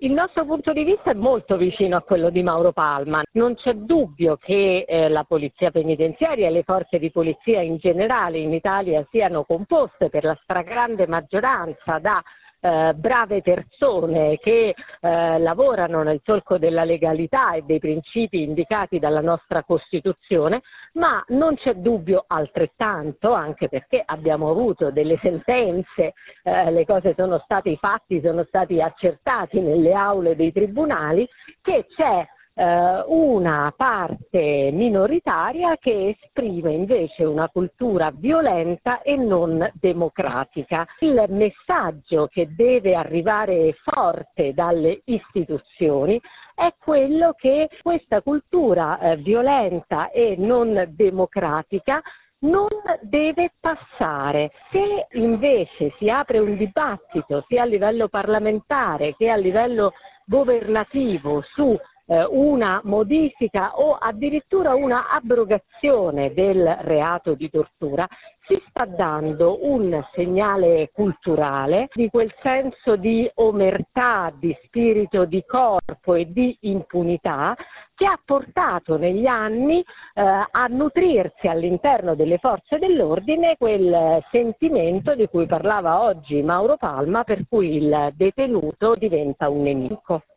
Il nostro punto di vista è molto vicino a quello di Mauro Palma. Non c'è dubbio che la polizia penitenziaria e le forze di polizia in generale in Italia siano composte per la stragrande maggioranza da brave persone che lavorano nel solco della legalità e dei principi indicati dalla nostra Costituzione, ma non c'è dubbio altrettanto, anche perché abbiamo avuto delle sentenze, le cose sono state, i fatti sono stati accertati nelle aule dei tribunali, che c'è una parte minoritaria che esprime invece una cultura violenta e non democratica. Il messaggio che deve arrivare forte dalle istituzioni è quello che questa cultura violenta e non democratica non deve passare. Se invece si apre un dibattito sia a livello parlamentare che a livello governativo su una modifica o addirittura una abrogazione del reato di tortura, si sta dando un segnale culturale di quel senso di omertà, di spirito di corpo e di impunità che ha portato negli anni a nutrirsi all'interno delle forze dell'ordine quel sentimento di cui parlava oggi Mauro Palma, per cui il detenuto diventa un nemico.